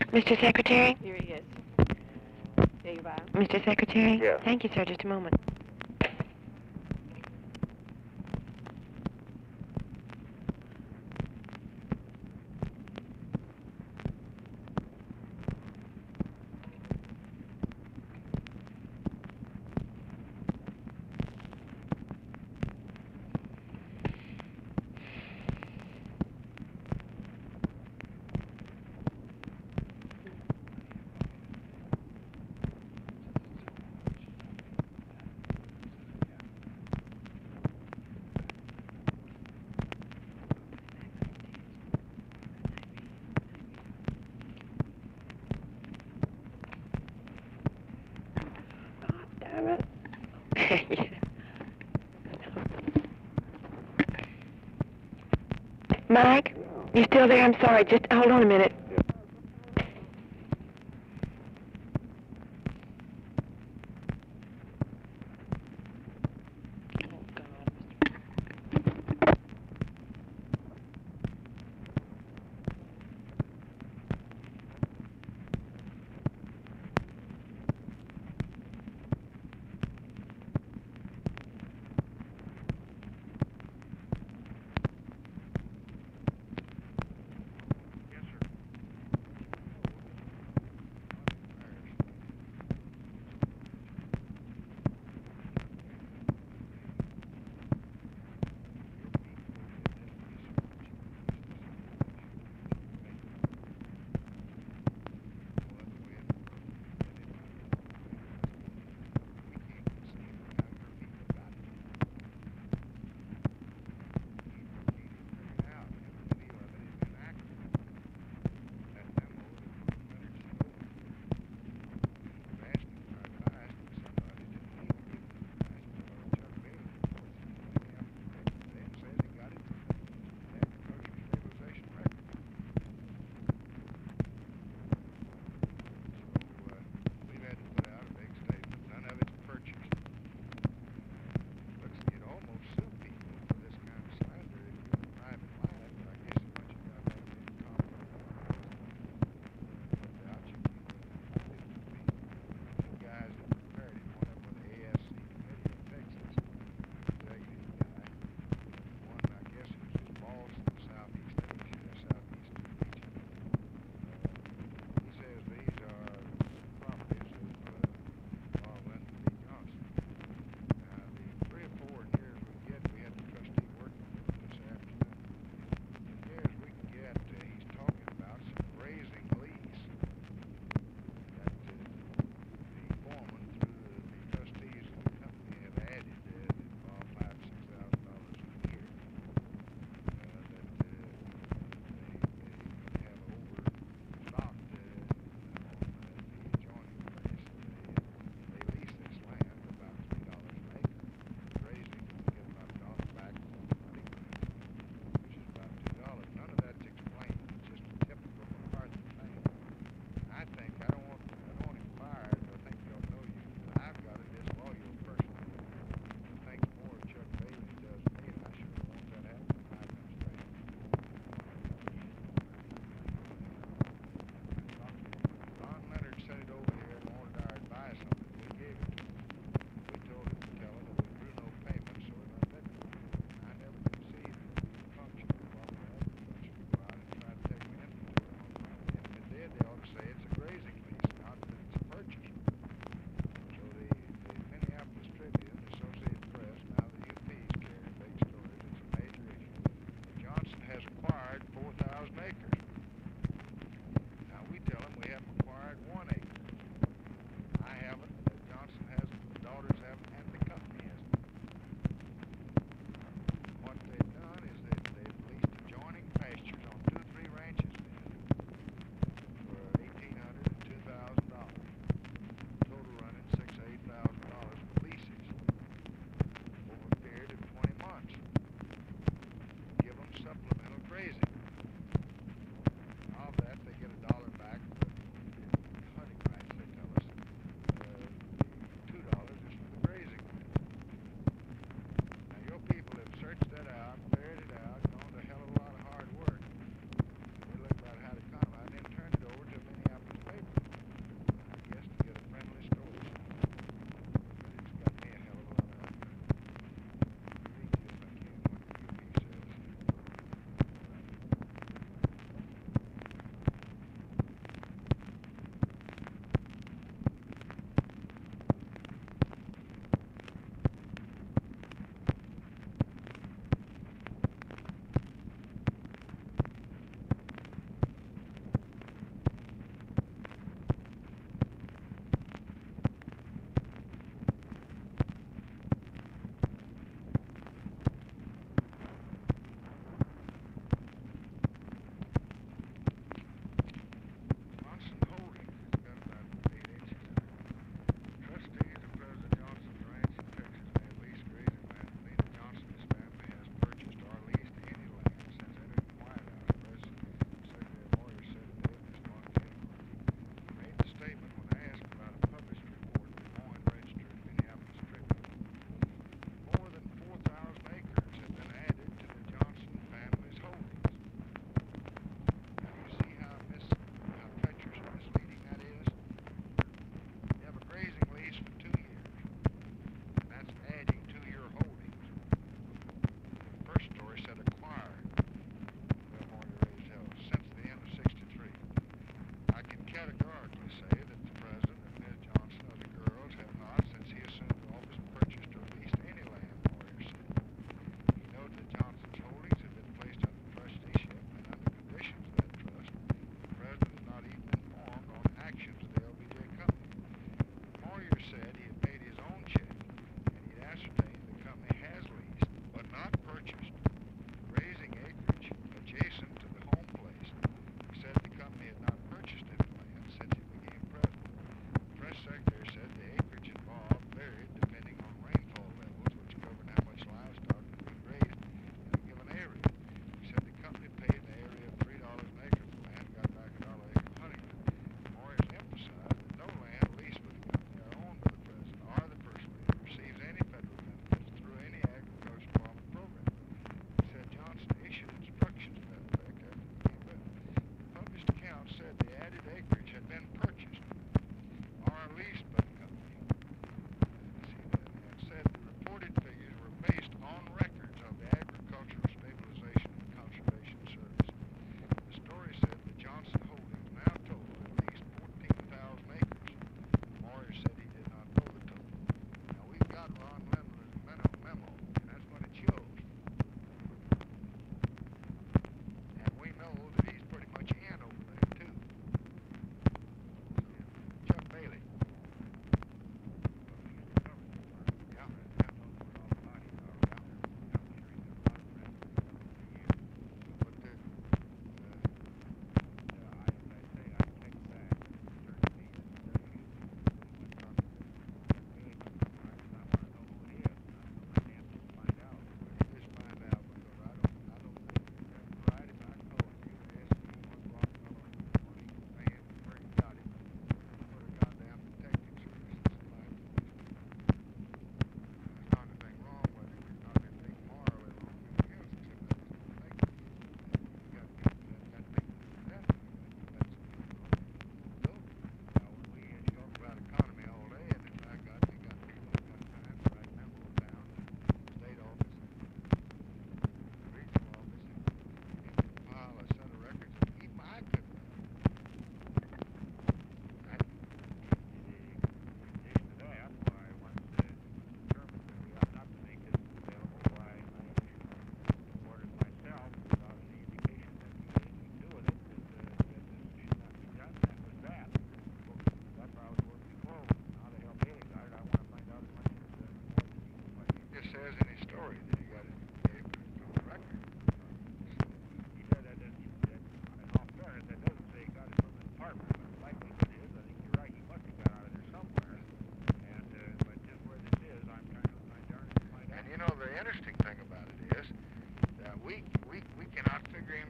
Mr. Secretary? Here he is. There you are. Mr. Secretary? Yes. Thank you, sir. Just a moment. Damn it. Mike, you still there? I'm sorry. Just hold on a minute.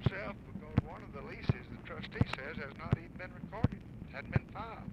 yourself because one of the leases, the trustee says, has not even been recorded. Hadn't been filed.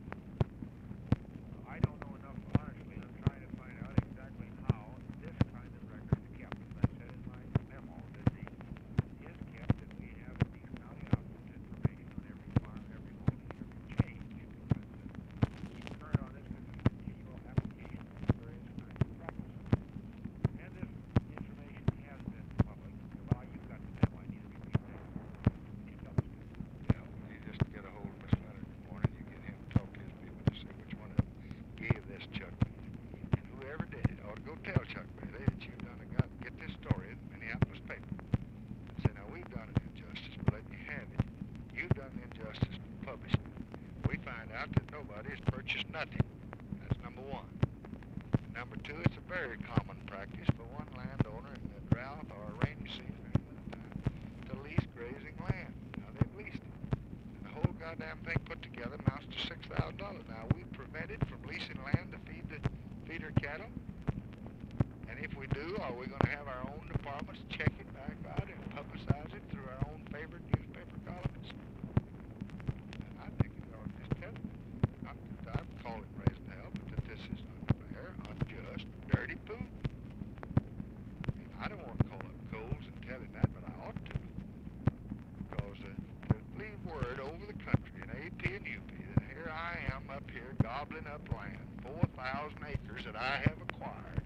I don't know enough, honestly. I'm trying to find out exactly how this kind of record is kept. As I said in my memo, that the is kept, that we have these county office information on every farm, every home, every change. Because keep current on this is a continual application of various kinds of practices. And this information has been public. Well, you've got the memo. I need to read that. Can you tell us? Yeah, you just get a hold of Mr. Leonard in the morning, you get him to talk to his people to see which one of them gave this Chuck Bailey. And whoever did it ought to go tell Chuck Bailey that you've done get this story in the Minneapolis paper. And say, now we've done an injustice, but let me have it. You've done an injustice to publish it. We find out that nobody has purchased nothing. That's number one. And number two, it's a very common practice for one landowner in the drought or a rainy season or any other time to lease grazing land. Now they've leased it. And the whole goddamn thing put together amounts to $6,000. Now we prevented from leasing land to feed our cattle. And if we do, are we going to have our own departments check it back out and publicize it through our own favorite newspaper columns? And I think it ought to just tell them. Not that I'm calling raising hell, but that this is unfair, unjust, dirty poop. And I don't want to call up Coles and tell him that, but I ought to. Because to leave word over the country in AP and UP that here I am up here gobbling up land, 4,000 acres that I have acquired,